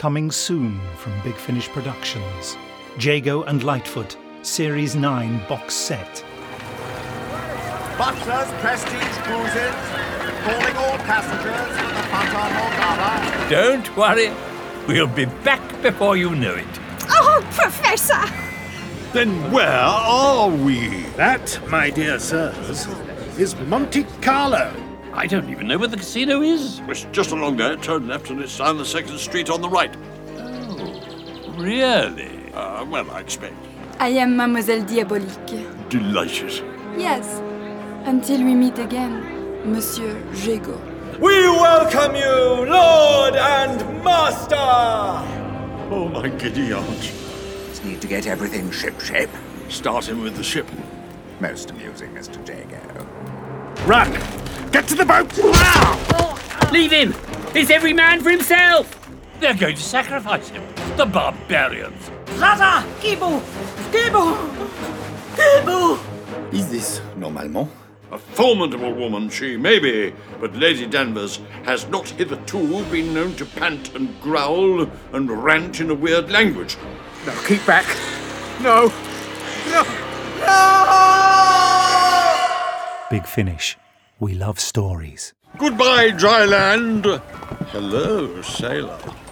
coming soon from Big Finish Productions. Jago and Lightfoot, Series 9 box set. Butler's Prestige Cruises, calling all passengers for the Fata Morgana. Don't worry, we'll be back before you know it. Oh, Professor! Then where are we? That, my dear sirs, is Monte Carlo. I don't even know where the casino is. It's just along there, turn left and it's down the second street on the right. Oh, really? Well, I expect. I am Mademoiselle Diabolique. Delighted. Yes, until we meet again, Monsieur Jago. We welcome you, Lord and Master! Oh, my giddy aunt. Just need to get everything ship-shape. Starting with the ship. Most amusing, Mr. Jago. Run! Get to the boat! Leave him! It's every man for himself! They're going to sacrifice him. The barbarians. Zaza! Kibu! Kibu! Kibu! Is this normalement? A formidable woman she may be, but Lady Danvers has not hitherto been known to pant and growl and rant in a weird language. No, keep back. No. No. Big Finish. We love stories. Goodbye, dry land. Hello, sailor.